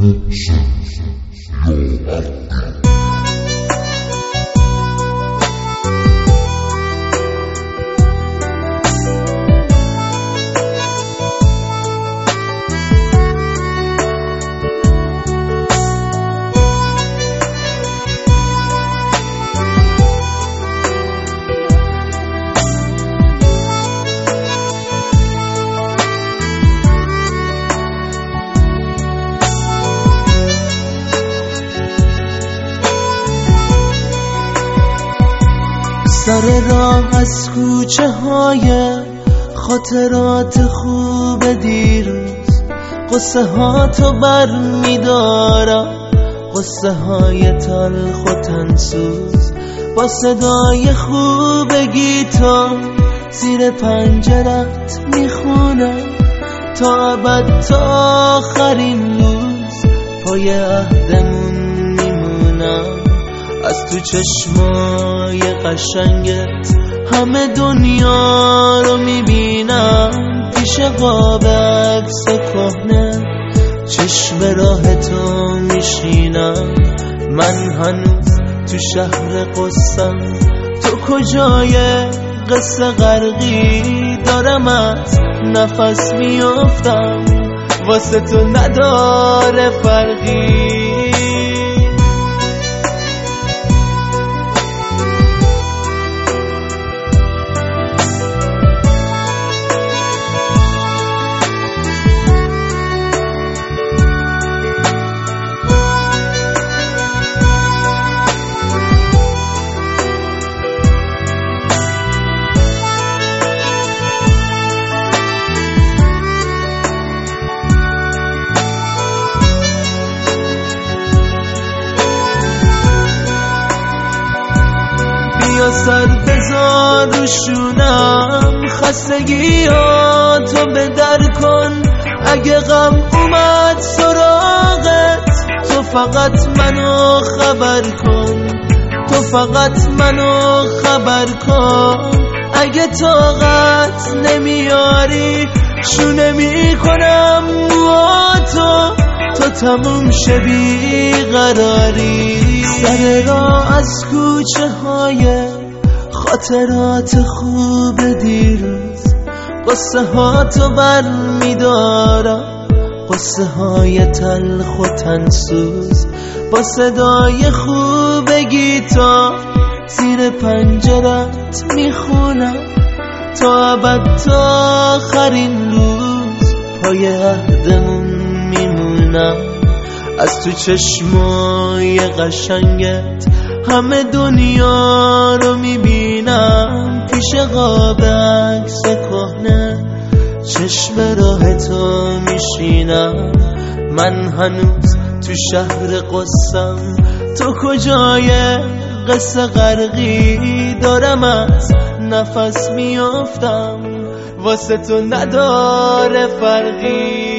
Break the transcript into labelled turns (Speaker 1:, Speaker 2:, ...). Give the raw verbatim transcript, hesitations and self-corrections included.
Speaker 1: سر راه از کوچه های خاطرات خوب دیروز، قصه ها تو بر می دارم، قصه های تلخ و تنسوز، با صدای خوب گیتار زیر پنجرت می خونم تا ابد، تا آخرین روز پای عهدمون می مونم. از تو چشمای قشنگت همه دنیا رو میبینم، پیش قاب عکس کهنه چشم راه تو میشینم. من هنوز تو شهر قصم، تو کجای قصه غرقی؟ دارم از نفس میافتم، واسه تو نداره فرقی. سر بذار رو شونم، خستگی ها تو به در کن. اگه غم اومد سراغت، تو فقط منو خبر کن، تو فقط منو خبر کن. اگه طاقت نمیاری شونه میکنم با تو، تو تموم شه بیقراری. سر راه از کوچه های خاطرات خوب دیروز، قصه ها تو بر می دارم، قصه های تلخ و تنسوز، با صدای خوب گیتار زیر پنجرت می خونم تا ابد، تا آخرین روز پای عهدمون می مونم. از تو چشمای قشنگت همه دنیا رو میبینم، پیش قاب عکس کهنه چشم راه تو میشینم. من هنوز تو شهر قصم، تو کجای قصه غرقی؟ دارم از نفس میافتم، واسه تو نداره فرقی.